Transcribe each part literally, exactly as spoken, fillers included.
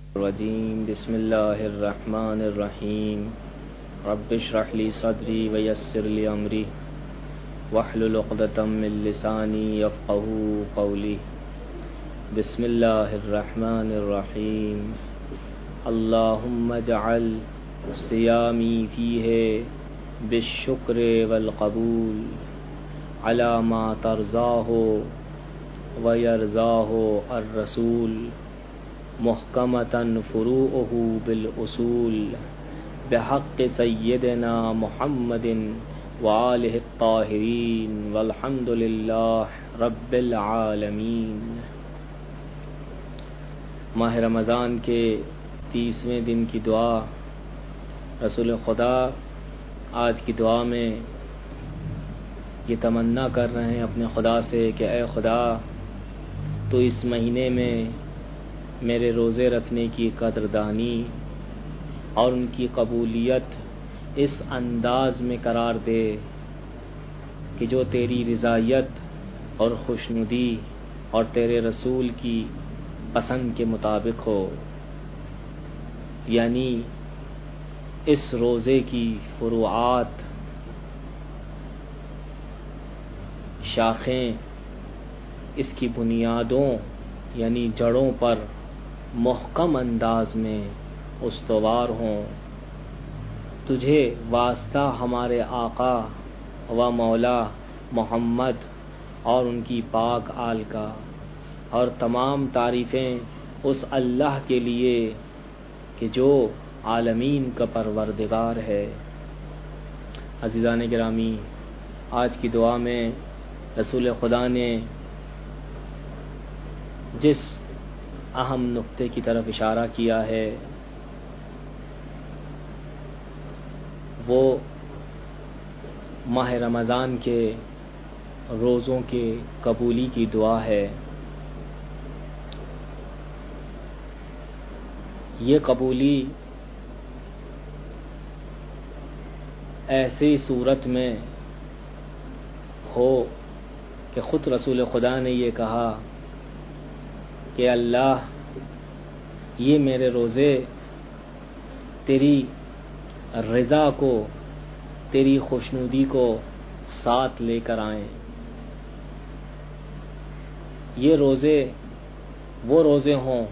الرجیم بسم اللہ الرحمن الرحیم رب اشرح لی صدری ویسر لی امری واحلل عقدۃ من لسانی یفقہوا قولی بسم اللہ الرحمن الرحیم اللہم اجعل صیامی فیہ بالشکر والقبول علی ما ترضاہ ویرضاہ الرسول محکمتاً فروعہ بالاصول بحق سیدنا محمد وآلہ الطاہرین والحمد للہ رب العالمین۔ ماہ رمضان کے تیسویں دن کی دعا۔ رسول خدا آج کی دعا میں یہ تمنا کر رہے ہیں اپنے خدا سے کہ اے خدا تو اس مہینے میں میرے روزے رکھنے کی قدردانی اور ان کی قبولیت اس انداز میں قرار دے کہ جو تیری رضایت اور خوشنودی اور تیرے رسول کی پسند کے مطابق ہو، یعنی اس روزے کی فروعات، شاخیں، اس کی بنیادوں یعنی جڑوں پر محکم انداز میں استوار ہوں۔ تجھے واسطہ ہمارے آقا و مولا محمد اور ان کی پاک آل کا، اور تمام تعریفیں اس اللہ کے لیے کہ جو عالمین کا پروردگار ہے۔ عزیزان گرامی، آج کی دعا میں رسول خدا نے جس اہم نقطے کی طرف اشارہ کیا ہے وہ ماہ رمضان کے روزوں کے قبولی کی دعا ہے۔ یہ قبولی ایسی صورت میں ہو کہ خود رسول خدا نے یہ کہا کہ اللہ یہ میرے روزے تیری رضا کو، تیری خوشنودی کو ساتھ لے کر آئیں۔ یہ روزے وہ روزے ہوں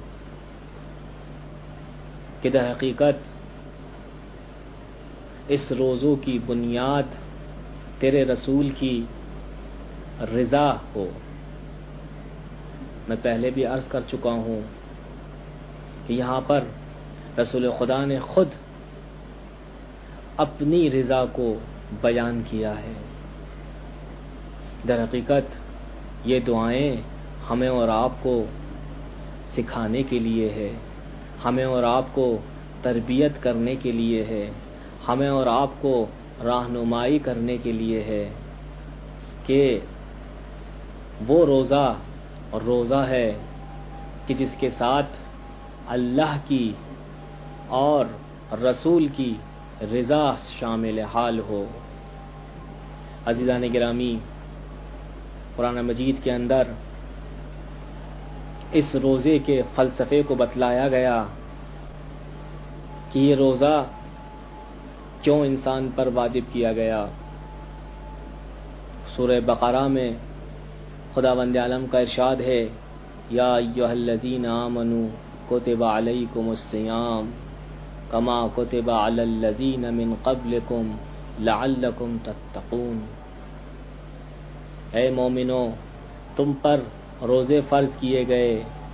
کہ در حقیقت اس روزوں کی بنیاد تیرے رسول کی رضا ہو۔ میں پہلے بھی عرض کر چکا ہوں کہ یہاں پر رسول خدا نے خود اپنی رضا کو بیان کیا ہے۔ در حقیقت یہ دعائیں ہمیں اور آپ کو سکھانے کے لیے ہے، ہمیں اور آپ کو تربیت کرنے کے لیے ہے، ہمیں اور آپ کو رہنمائی کرنے کے لیے ہے کہ وہ روزہ اور روزہ ہے کہ جس کے ساتھ اللہ کی اور رسول کی رضا شامل حال ہو۔ عزیزان گرامی، قرآن مجید کے اندر اس روزے کے فلسفے کو بتلایا گیا کہ یہ روزہ کیوں انسان پر واجب کیا گیا۔ سورہ بقرہ میں خداوند عالم کا ارشاد ہے، یا ایھا الذین آمنوا کتب علیکم الصیام کما کتب علی الذین من قبلکم لعلکم تتقون۔ اے مومنو، تم پر روزے فرض کیے گئے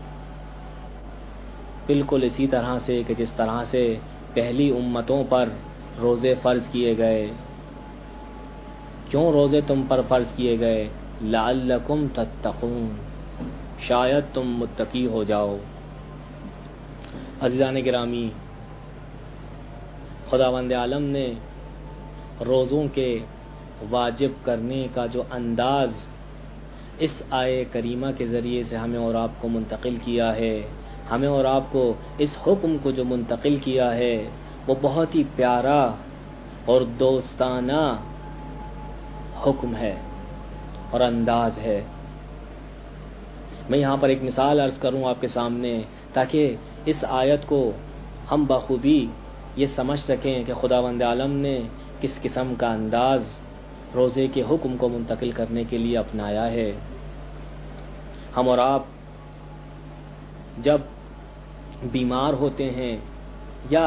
بالکل اسی طرح سے کہ جس طرح سے پہلی امتوں پر روزے فرض کیے گئے۔ کیوں روزے تم پر فرض کیے گئے؟ لعلکم تتقون، شاید تم متقی ہو جاؤ۔ عزیزان گرامی، خداوند عالم نے روزوں کے واجب کرنے کا جو انداز اس آیے کریمہ کے ذریعے سے ہمیں اور آپ کو منتقل کیا ہے، ہمیں اور آپ کو اس حکم کو جو منتقل کیا ہے، وہ بہت ہی پیارا اور دوستانہ حکم ہے اور انداز ہے۔ میں یہاں پر ایک مثال عرض کروں آپ کے سامنے تاکہ اس آیت کو ہم بخوبی یہ سمجھ سکیں کہ خداوند عالم نے کس قسم کا انداز روزے کے حکم کو منتقل کرنے کے لیے اپنایا ہے۔ ہم اور آپ جب بیمار ہوتے ہیں یا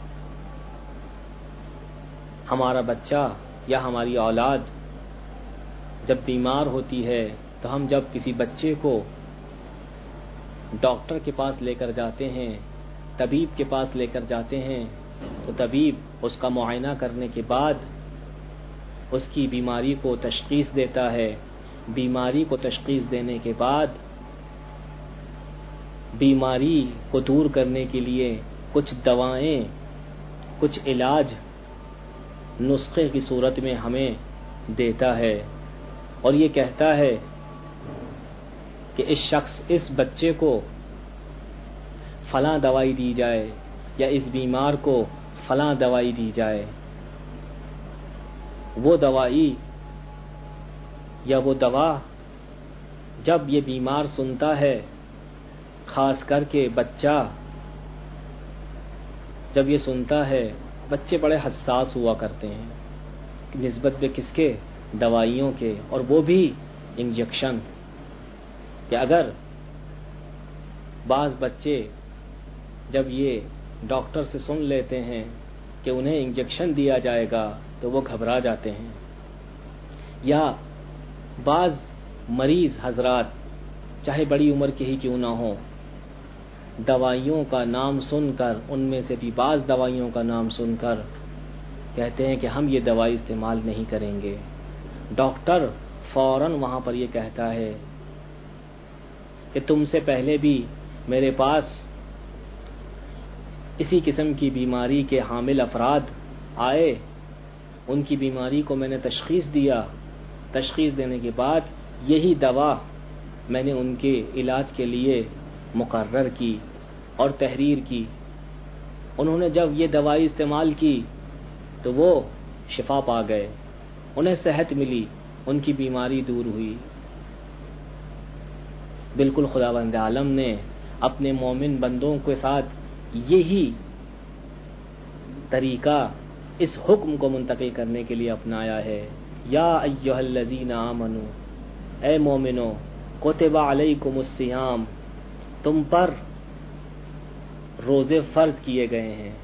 ہمارا بچہ یا ہماری اولاد جب بیمار ہوتی ہے تو ہم جب کسی بچے کو ڈاکٹر کے پاس لے کر جاتے ہیں، طبیب کے پاس لے کر جاتے ہیں، تو طبیب اس کا معائنہ کرنے کے بعد اس کی بیماری کو تشخیص دیتا ہے۔ بیماری کو تشخیص دینے کے بعد بیماری کو دور کرنے کے لیے کچھ دوائیں، کچھ علاج نسخے کی صورت میں ہمیں دیتا ہے، اور یہ کہتا ہے کہ اس شخص اس بچے کو فلاں دوائی دی جائے یا اس بیمار کو فلاں دوائی دی جائے۔ وہ دوائی یا وہ دوا جب یہ بیمار سنتا ہے، خاص کر کے بچہ جب یہ سنتا ہے، بچے بڑے حساس ہوا کرتے ہیں نسبت میں کس کے؟ دوائیوں کے، اور وہ بھی انجیکشن، کہ اگر بعض بچے جب یہ ڈاکٹر سے سن لیتے ہیں کہ انہیں انجیکشن دیا جائے گا تو وہ گھبرا جاتے ہیں، یا بعض مریض حضرات چاہے بڑی عمر کے ہی کیوں نہ ہوں، دوائیوں کا نام سن کر، ان میں سے بھی بعض دوائیوں کا نام سن کر کہتے ہیں کہ ہم یہ دوائی استعمال نہیں کریں گے۔ ڈاکٹر فوراً وہاں پر یہ کہتا ہے کہ تم سے پہلے بھی میرے پاس اسی قسم کی بیماری کے حامل افراد آئے، ان کی بیماری کو میں نے تشخیص دیا، تشخیص دینے کے بعد یہی دوا میں نے ان کے علاج کے لیے مقرر کی اور تحریر کی۔ انہوں نے جب یہ دوائی استعمال کی تو وہ شفا پا گئے، انہیں صحت ملی، ان کی بیماری دور ہوئی۔ بالکل خداوند عالم نے اپنے مومن بندوں کے ساتھ یہی طریقہ اس حکم کو منتقل کرنے کے لیے اپنایا ہے۔ یا ایھا الذین آمنو، اے مومنو، کتب علیکم الصیام، تم پر روزے فرض کیے گئے ہیں،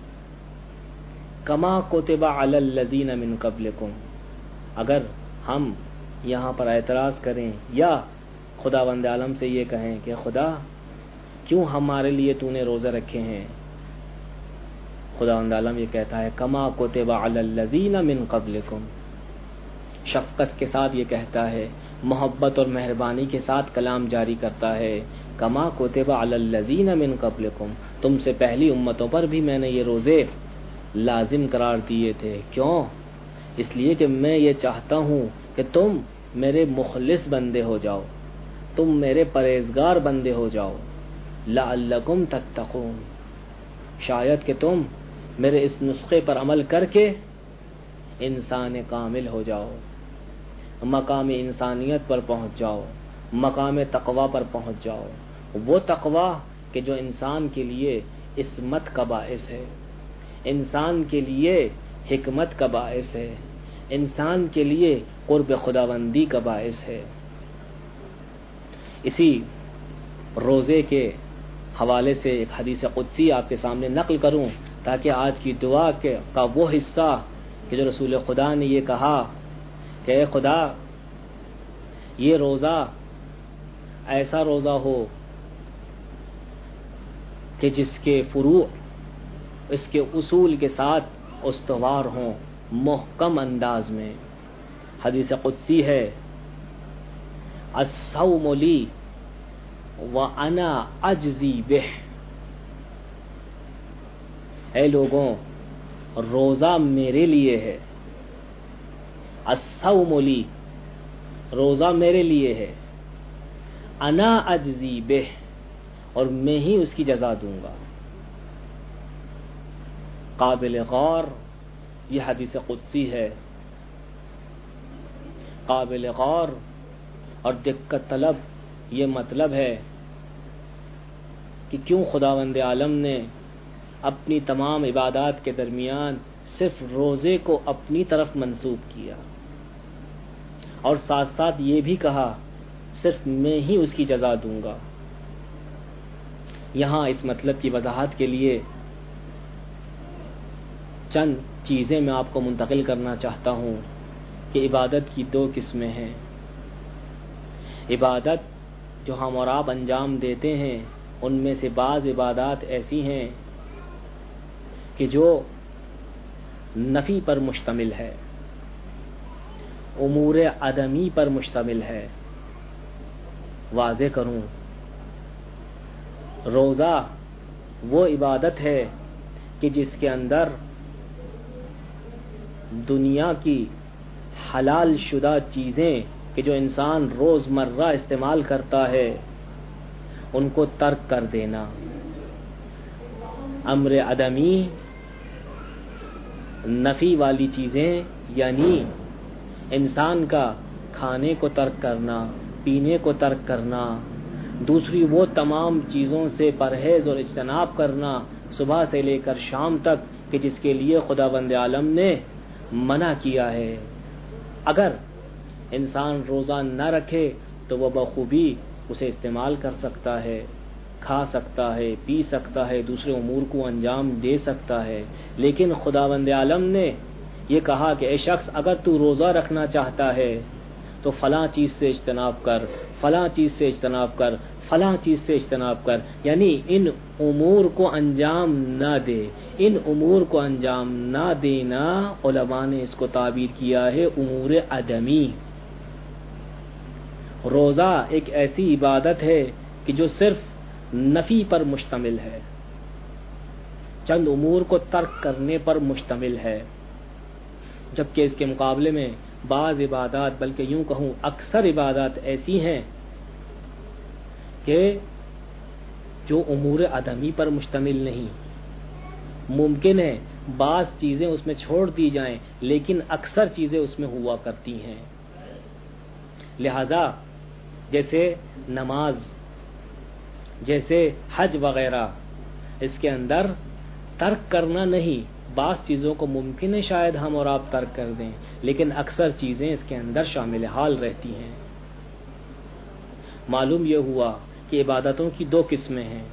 کما کتب علی الذین من قبلکم۔ اگر ہم یہاں پر اعتراض کریں یا خداوند عالم سے یہ کہیں کہ خدا کیوں ہمارے لیے تو نے روزے رکھے ہیں، خداوند عالم یہ کہتا ہے کما کتب علی الذین من قبلکم، شفقت کے ساتھ یہ کہتا ہے، محبت اور مہربانی کے ساتھ کلام جاری کرتا ہے، کما کتب علی الذین من قبلکم، تم سے پہلی امتوں پر بھی میں نے یہ روزے لازم قرار دیے تھے۔ کیوں؟ اس لیے کہ میں یہ چاہتا ہوں کہ تم میرے مخلص بندے ہو جاؤ، تم میرے پرہیزگار بندے ہو جاؤ، لعلکم تتقون، شاید کہ تم میرے اس نسخے پر عمل کر کے انسان کامل ہو جاؤ، مقام انسانیت پر پہنچ جاؤ، مقام تقوی پر پہنچ جاؤ، وہ تقوی کہ جو انسان کے لیے عصمت کا باعث ہے، انسان کے لیے حکمت کا باعث ہے، انسان کے لیے قرب خداوندی کا باعث ہے۔ اسی روزے کے حوالے سے ایک حدیث قدسی آپ کے سامنے نقل کروں تاکہ آج کی دعا کے کا وہ حصہ کہ جو رسول خدا نے یہ کہا کہ اے خدا یہ روزہ ایسا روزہ ہو کہ جس کے فروع اس کے اصول کے ساتھ استوار ہوں، محکم انداز میں۔ حدیث قدسی ہے، الصوم لی وانا اجزی بہ، اے لوگوں روزہ میرے لیے ہے، الصوم لی روزہ میرے لیے ہے، انا اجزی بہ اور میں ہی اس کی جزا دوں گا۔ قابل غور یہ حدیث قدسی ہے، قابل غور اور دقت طلب یہ مطلب ہے کہ کیوں خداوند عالم نے اپنی تمام عبادات کے درمیان صرف روزے کو اپنی طرف منسوب کیا، اور ساتھ ساتھ یہ بھی کہا صرف میں ہی اس کی جزا دوں گا۔ یہاں اس مطلب کی وضاحت کے لیے چند چیزیں میں آپ کو منتقل کرنا چاہتا ہوں کہ عبادت کی دو قسمیں ہیں۔ عبادت جو ہم اور آپ انجام دیتے ہیں، ان میں سے بعض عبادات ایسی ہیں کہ جو نفی پر مشتمل ہے، امور عدمی پر مشتمل ہے۔ واضح کروں، روزہ وہ عبادت ہے کہ جس کے اندر دنیا کی حلال شدہ چیزیں کہ جو انسان روز مرہ استعمال کرتا ہے ان کو ترک کر دینا۔ امر عدمی نفی والی چیزیں یعنی انسان کا کھانے کو ترک کرنا، پینے کو ترک کرنا، دوسری وہ تمام چیزوں سے پرہیز اور اجتناب کرنا صبح سے لے کر شام تک کہ جس کے لیے خداوند عالم نے منع کیا ہے۔ اگر انسان روزہ نہ رکھے تو وہ بخوبی اسے استعمال کر سکتا ہے، کھا سکتا ہے، پی سکتا ہے، دوسرے امور کو انجام دے سکتا ہے، لیکن خداوند عالم نے یہ کہا کہ اے شخص اگر تو روزہ رکھنا چاہتا ہے تو فلاں چیز سے اجتناب کر، فلاں چیز سے اجتناب کر، فلاں چیز سے اجتناب کر، یعنی ان امور کو انجام نہ دے۔ ان امور کو انجام نہ دینا علماء نے اس کو تعبیر کیا ہے امور عدمی۔ روزہ ایک ایسی عبادت ہے کہ جو صرف نفی پر مشتمل ہے، چند امور کو ترک کرنے پر مشتمل ہے، جبکہ اس کے مقابلے میں بعض عبادات بلکہ یوں کہوں اکثر عبادات ایسی ہیں کہ جو امور عدمی پر مشتمل نہیں۔ ممکن ہے بعض چیزیں اس میں چھوڑ دی جائیں لیکن اکثر چیزیں اس میں ہوا کرتی ہیں۔ لہذا جیسے نماز، جیسے حج وغیرہ، اس کے اندر ترک کرنا نہیں، بعض چیزوں کو ممکن ہے شاید ہم اور آپ ترک کر دیں لیکن اکثر چیزیں اس کے اندر شامل حال رہتی ہیں۔ معلوم یہ ہوا کہ عبادتوں کی دو قسمیں ہیں۔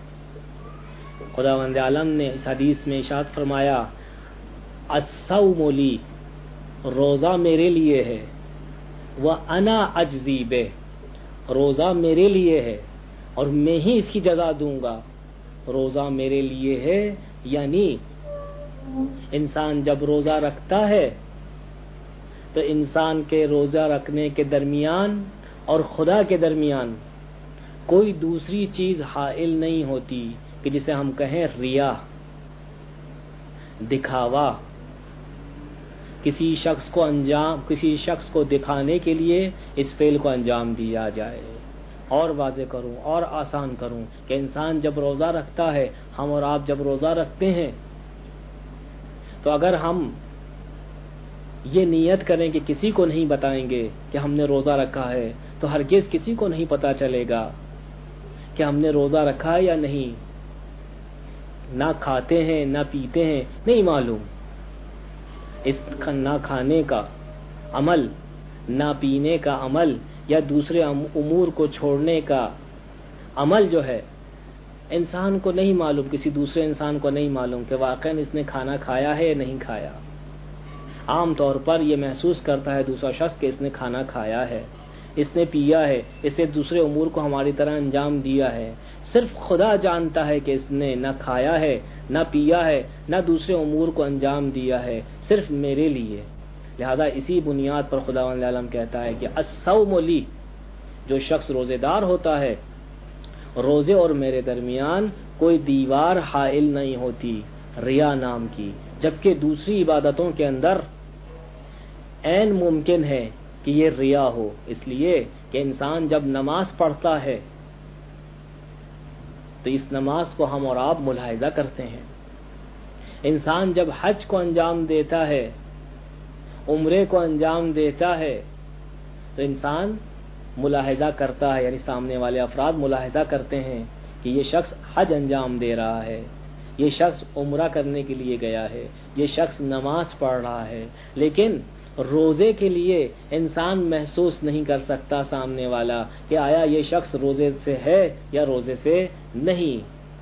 خداوند عالم نے اس حدیث میں ارشاد فرمایا الصوم لی، روزہ میرے لیے ہے، وَأَنَا أَجْزِي بِهِ، روزہ میرے لیے ہے اور میں ہی اس کی جزا دوں گا۔ روزہ میرے لیے ہے یعنی انسان جب روزہ رکھتا ہے تو انسان کے روزہ رکھنے کے درمیان اور خدا کے درمیان کوئی دوسری چیز حائل نہیں ہوتی کہ جسے ہم کہیں ریا، دکھاوا، کسی شخص کو انجام کسی شخص کو دکھانے کے لیے اس فعل کو انجام دیا جائے۔ اور واضح کروں اور آسان کروں کہ انسان جب روزہ رکھتا ہے، ہم اور آپ جب روزہ رکھتے ہیں تو اگر ہم یہ نیت کریں کہ کسی کو نہیں بتائیں گے کہ ہم نے روزہ رکھا ہے تو ہرگز کسی کو نہیں پتا چلے گا کہ ہم نے روزہ رکھا ہے یا نہیں۔ نہ کھاتے ہیں نہ پیتے ہیں، نہیں معلوم۔ اس نہ کھانے کا عمل، نہ پینے کا عمل یا دوسرے امور کو چھوڑنے کا عمل جو ہے انسان کو نہیں معلوم، کسی دوسرے انسان کو نہیں معلوم کہ واقعاً اس نے کھانا کھایا ہے یا نہیں کھایا۔ عام طور پر یہ محسوس کرتا ہے دوسرا شخص کہ اس نے کھانا کھایا ہے، اس نے پیا ہے، اس نے دوسرے امور کو ہماری طرح انجام دیا ہے۔ صرف خدا جانتا ہے کہ اس نے نہ کھایا ہے، نہ پیا ہے، نہ دوسرے امور کو انجام دیا ہے، صرف میرے لیے۔ لہذا اسی بنیاد پر خداوند عالم کہتا ہے کہ الصوم لی، جو شخص روزے دار ہوتا ہے، روزے اور میرے درمیان کوئی دیوار حائل نہیں ہوتی ریا نام کی، جبکہ دوسری عبادتوں کے اندر عین ممکن ہے کہ یہ ریا ہو، اس لیے کہ انسان جب نماز پڑھتا ہے تو اس نماز کو ہم اور آپ ملاحظہ کرتے ہیں۔ انسان جب حج کو انجام دیتا ہے، عمرے کو انجام دیتا ہے تو انسان ملاحظہ کرتا ہے، یعنی سامنے والے افراد ملاحظہ کرتے ہیں کہ کہ یہ شخص حج انجام دے رہا ہے، یہ شخص عمرہ کرنے کے لیے گیا ہے، یہ شخص نماز پڑھ رہا ہے، لیکن روزے کے لیے انسان محسوس نہیں کر سکتا سامنے والا کہ آیا یہ شخص روزے سے ہے یا روزے سے نہیں.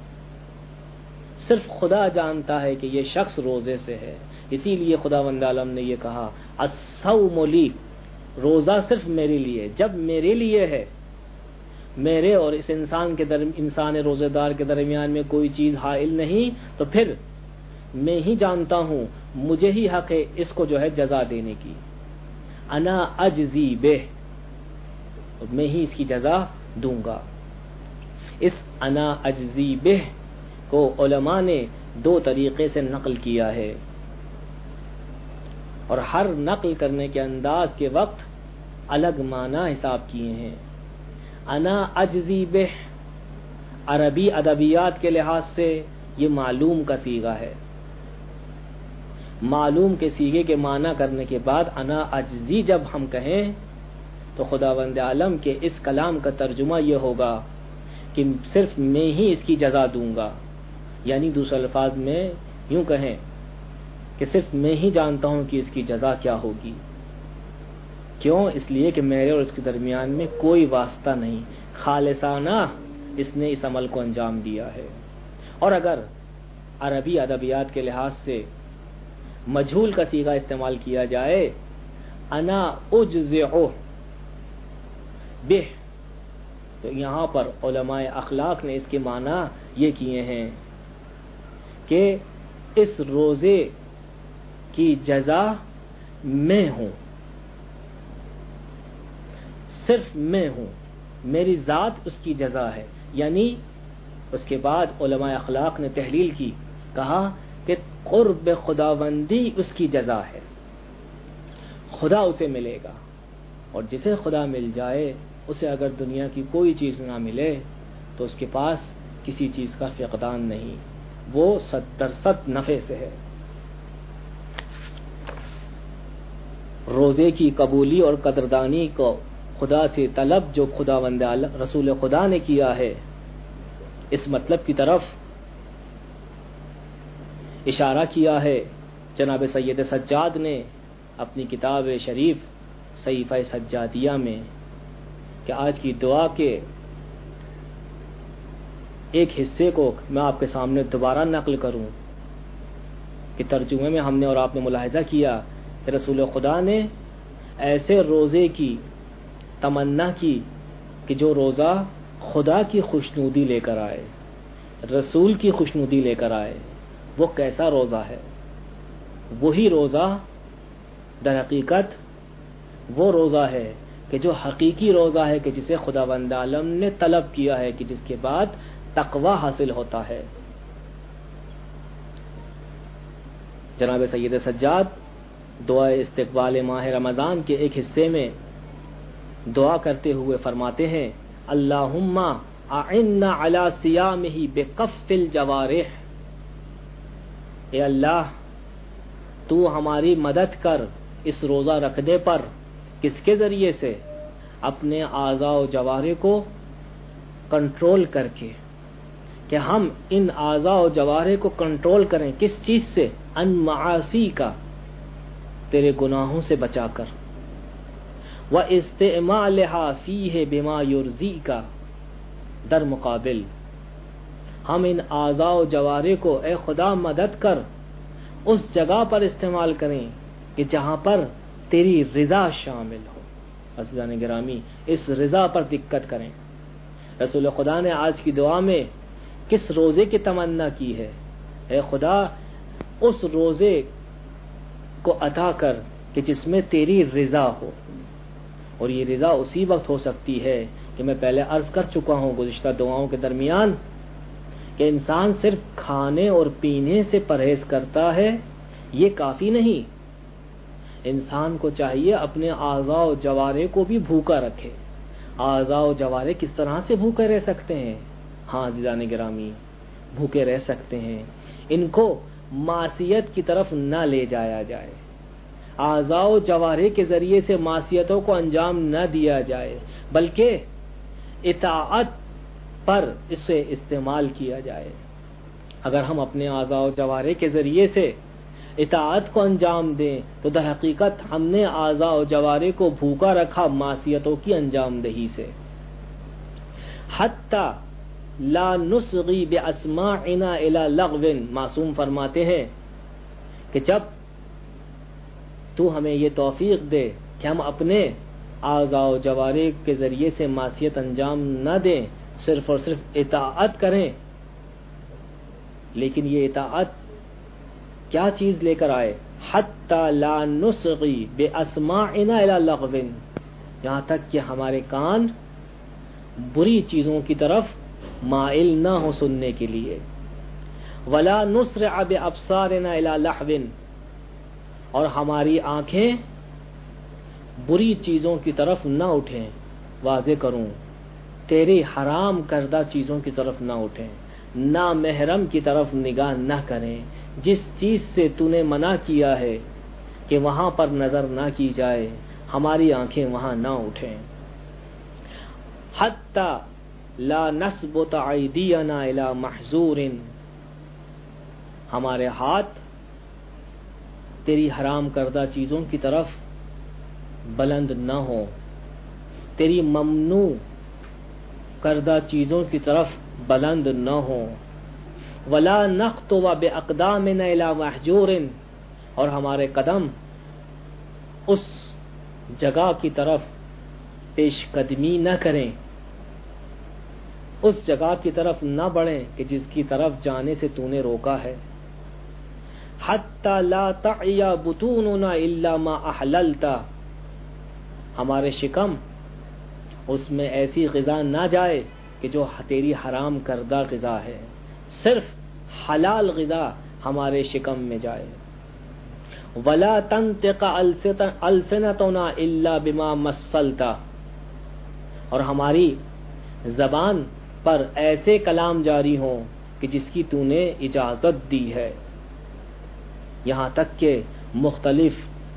صرف خدا جانتا ہے کہ یہ شخص روزے سے ہے. اسی لیے خداوند عالم نے یہ کہا الصوم لی، روزہ صرف میرے لیے. جب میرے لیے ہے، میرے اور اس انسان کے درم انسان روزے دار کے درمیان میں کوئی چیز حائل نہیں، تو پھر میں ہی جانتا ہوں، مجھے ہی حق ہے اس کو جو ہے جزا دینے کی. انا اجزی بہ، میں ہی اس کی جزا دوں گا. اس انا اجزی بہ کو علماء نے دو طریقے سے نقل کیا ہے، اور ہر نقل کرنے کے انداز کے وقت الگ معنی حساب کیے ہیں. انا اجزی بہ عربی ادبیات کے لحاظ سے یہ معلوم کا صیغہ ہے. معلوم کے صیغے کے معنی کرنے کے بعد انا اجزی جب ہم کہیں تو خداوند عالم کے اس کلام کا ترجمہ یہ ہوگا کہ صرف میں ہی اس کی جزا دوں گا. یعنی دوسرے الفاظ میں یوں کہیں کہ صرف میں ہی جانتا ہوں کہ اس کی جزا کیا ہوگی. کیوں؟ اس لیے کہ میرے اور اس کے درمیان میں کوئی واسطہ نہیں، خالصانہ اس نے اس عمل کو انجام دیا ہے. اور اگر عربی ادبیات کے لحاظ سے مجہول کا صیغہ استعمال کیا جائے انا اجزع بہ، تو یہاں پر علماء اخلاق نے اس کے معنی یہ کیے ہیں کہ اس روزے کی جزا میں ہوں، صرف میں ہوں، میری ذات اس کی جزا ہے. یعنی اس کے بعد علماء اخلاق نے تحلیل کی، کہا کہ قرب خداوندی اس کی جزا ہے، خدا اسے ملے گا. اور جسے خدا مل جائے اسے اگر دنیا کی کوئی چیز نہ ملے تو اس کے پاس کسی چیز کا فقدان نہیں، وہ صد درصد نفع سے ہے. روزے کی قبولی اور قدردانی کو خدا سے طلب جو خداوند رسول خدا نے کیا ہے، اس مطلب کی طرف اشارہ کیا ہے جناب سید سجاد نے اپنی کتاب شریف صحیفہ سجادیہ میں، کہ آج کی دعا کے ایک حصے کو میں آپ کے سامنے دوبارہ نقل کروں کہ ترجمے میں ہم نے اور آپ نے ملاحظہ کیا کہ رسول خدا نے ایسے روزے کی تمنا کی کہ جو روزہ خدا کی خوشنودی لے کر آئے، رسول کی خوشنودی لے کر آئے. وہ کیسا روزہ ہے؟ وہی روزہ در حقیقت وہ روزہ ہے کہ جو حقیقی روزہ ہے کہ جسے خداوند عالم نے طلب کیا ہے، کہ جس کے بعد تقوی حاصل ہوتا ہے. جناب سید سجاد دعا استقبال ماہ رمضان کے ایک حصے میں دعا کرتے ہوئے فرماتے ہیں اللہم اعنا علی صیامہ بکف الجوارح، اے اللہ تو ہماری مدد کر اس روزہ رکھنے پر. کس کے ذریعے سے؟ اپنے اعضاء و جوارح کو کنٹرول کر کے، کہ ہم ان اعضاء و جوارح کو کنٹرول کریں. کس چیز سے؟ ان معاصی کا، تیرے گناہوں سے بچا کر. وَإِسْتِعْمَالِهَا فِيهِ بِمَا يُرْضِيكَ، در مقابل ہم ان اعضاء و جوارح کو اے خدا مدد کر اس جگہ پر استعمال کریں کہ جہاں پر تیری رضا شامل ہو. عزیزان گرامی، اس رضا پر دقت کریں. رسول خدا نے آج کی دعا میں کس روزے کی تمنا کی ہے؟ اے خدا اس روزے کو عطا کر کہ جس میں تیری رضا ہو. اور یہ رضا اسی وقت ہو سکتی ہے کہ میں پہلے عرض کر چکا ہوں گزشتہ دعاؤں کے درمیان کہ انسان صرف کھانے اور پینے سے پرہیز کرتا ہے، یہ کافی نہیں. انسان کو چاہیے اپنے اعضاء و جوارح کو بھی بھوکا رکھے. اعضاء و جوارح کس طرح سے بھوکے رہ سکتے ہیں؟ ہاں عزیزان گرامی، بھوکے رہ سکتے ہیں. ان کو معصیت کی طرف نہ لے جایا جائے، اعضاء و جوارح کے ذریعے سے معصیتوں کو انجام نہ دیا جائے، بلکہ اطاعت پر اسے استعمال کیا جائے۔ اگر ہم اپنے اعضاء و جوارح کے ذریعے سے اطاعت کو انجام دیں تو در حقیقت ہم نے اعضاء و جوارح کو بھوکا رکھا معصیتوں کی انجام دہی سے۔ حتی لا نصغی باسماعنا الی لغو، معصوم فرماتے ہیں کہ جب تو ہمیں یہ توفیق دے کہ ہم اپنے اعضاء و جوارح کے ذریعے سے معصیت انجام نہ دیں، صرف اور صرف اطاعت کریں، لیکن یہ اطاعت کیا چیز لے کر آئے؟ حتی لا نصغی باسماعنا الی لغو، یہاں تک کہ ہمارے کان بری چیزوں کی طرف مائل نہ ہو سننے کے لیے۔ ولا نسرع بابصارنا الی لہو، اور ہماری آنکھیں بری چیزوں کی طرف نہ اٹھیں۔ واضح کروں، تیری حرام کردہ چیزوں کی طرف نہ اٹھیں، نامحرم کی طرف نگاہ نہ کریں، جس چیز سے تو نے منع کیا ہے کہ وہاں پر نظر نہ کی جائے، ہماری آنکھیں وہاں نہ اٹھیں۔ حتی لا نثبت ایدینا الی محظور، ہمارے ہاتھ تیری حرام کردہ چیزوں کی طرف بلند نہ ہو، تیری ممنوع کردہ چیزوں کی طرف بلند نہ ہو۔ ولا نخطو باقدامنا الی محجور، اور ہمارے قدم اس جگہ کی طرف پیش قدمی نہ کریں، اس جگہ کی طرف نہ بڑھیں کہ جس کی طرف جانے سے تو نے روکا ہے۔ حتی لا تعی بطوننا الا ما احللت، ہمارے شکم اس میں ایسی غذا نہ جائے کہ جو تیری حرام کردہ غذا ہے، صرف حلال غذا ہمارے شکم میں جائے۔ ولا تنطق السنتنا الا بما مثلت، اور ہماری زبان پر ایسے کلام جاری ہوں کہ جس کی تو نے اجازت دی ہے۔ یہاں تک کہ مختلف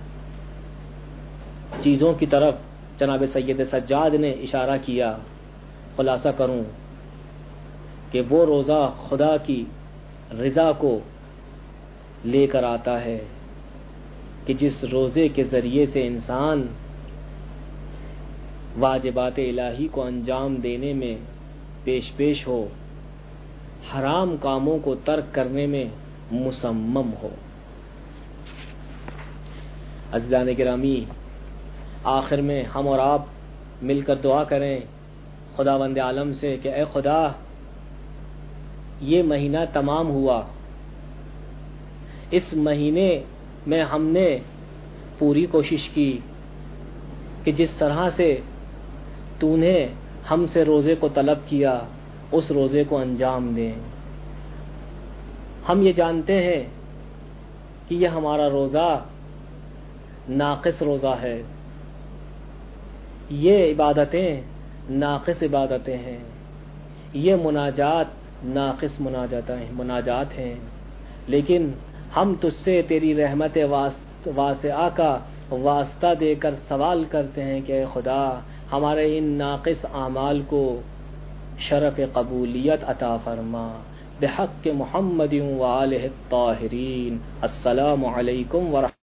چیزوں کی طرف جناب سید سجاد نے اشارہ کیا۔ خلاصہ کروں کہ وہ روزہ خدا کی رضا کو لے کر آتا ہے کہ جس روزے کے ذریعے سے انسان واجبات الہی کو انجام دینے میں پیش پیش ہو، حرام کاموں کو ترک کرنے میں مصمم ہو۔ عزیزان گرامی، آخر میں ہم اور آپ مل کر دعا کریں خداوند عالم سے کہ اے خدا، یہ مہینہ تمام ہوا، اس مہینے میں ہم نے پوری کوشش کی کہ جس طرح سے تو نے ہم سے روزے کو طلب کیا اس روزے کو انجام دیں۔ ہم یہ جانتے ہیں کہ یہ ہمارا روزہ ناقص روزہ ہے، یہ عبادتیں ناقص عبادتیں ہیں، یہ مناجات ناقص مناجات ہیں مناجات ہیں لیکن ہم تجھ سے تیری رحمت واسعہ کا واسطہ دے کر سوال کرتے ہیں کہ اے خدا، ہمارے ان ناقص اعمال کو شرف قبولیت عطا فرما، بحق محمد و آلہ الطاہرین۔ السلام علیکم ورحمۃ